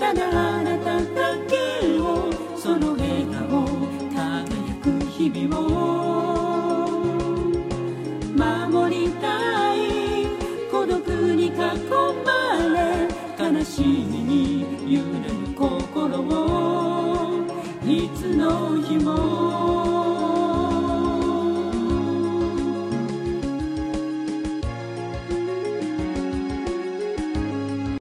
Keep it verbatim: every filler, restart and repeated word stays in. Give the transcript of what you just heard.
ただあなただけを、その笑顔輝く日々を守りたい。孤独に囲まれ悲しみに揺れる